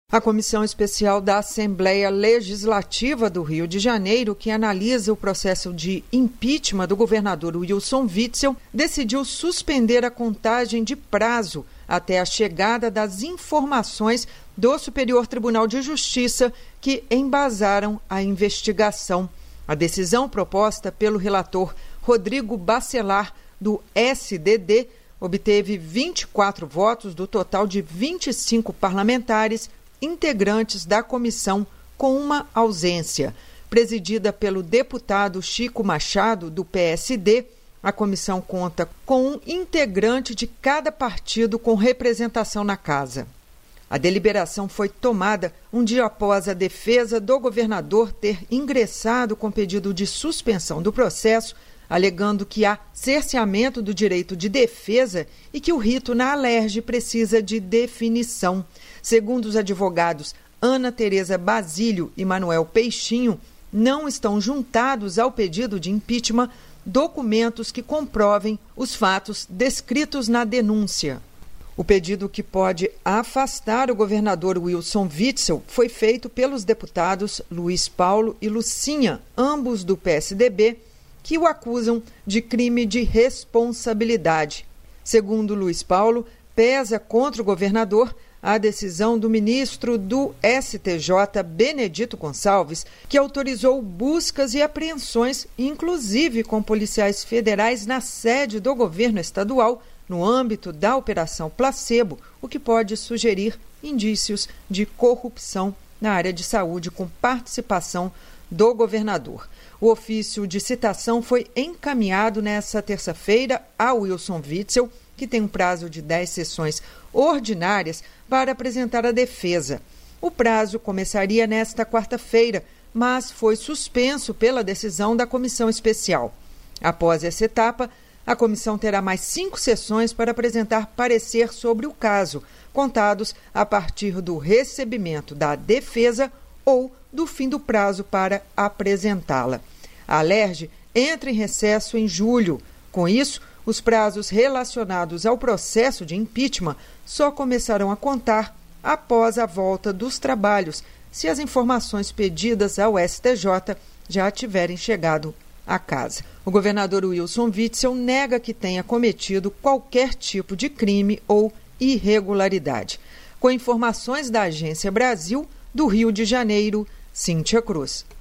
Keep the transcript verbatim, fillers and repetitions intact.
A Comissão Especial da Assembleia Legislativa do Rio de Janeiro, que analisa o processo de impeachment do governador Wilson Witzel, decidiu suspender a contagem de prazo até a chegada das informações do Superior Tribunal de Justiça que embasaram a investigação. A decisão proposta pelo relator Rodrigo Bacelar, do S D D, obteve vinte e quatro votos do total de vinte e cinco parlamentares integrantes da comissão, com uma ausência. Presidida pelo deputado Chico Machado, do P S D, a comissão conta com um integrante de cada partido com representação na casa. A deliberação foi tomada um dia após a defesa do governador ter ingressado com pedido de suspensão do processo, alegando que há cerceamento do direito de defesa e que o rito na Alerj precisa de definição. Segundo os advogados Ana Tereza Basílio e Manuel Peixinho, não estão juntados ao pedido de impeachment documentos que comprovem os fatos descritos na denúncia. O pedido, que pode afastar o governador Wilson Witzel, foi feito pelos deputados Luiz Paulo e Lucinha, ambos do P S D B, que o acusam de crime de responsabilidade. Segundo Luiz Paulo, pesa contra o governador a decisão do ministro do S T J, Benedito Gonçalves, que autorizou buscas e apreensões, inclusive com policiais federais, na sede do governo estadual, no âmbito da Operação Placebo, o que pode sugerir indícios de corrupção na área de saúde com participação do governador. O ofício de citação foi encaminhado nesta terça-feira a Wilson Witzel, que tem um prazo de dez sessões ordinárias para apresentar a defesa. O prazo começaria nesta quarta-feira, mas foi suspenso pela decisão da comissão especial. Após essa etapa, a comissão terá mais cinco sessões para apresentar parecer sobre o caso, contados a partir do recebimento da defesa ou do fim do prazo para apresentá-la. A Alerj entra em recesso em julho. Com isso, os prazos relacionados ao processo de impeachment só começarão a contar após a volta dos trabalhos, se as informações pedidas ao S T J já tiverem chegado à casa. O governador Wilson Witzel nega que tenha cometido qualquer tipo de crime ou irregularidade. Com informações da Agência Brasil, do Rio de Janeiro, Cíntia Cruz.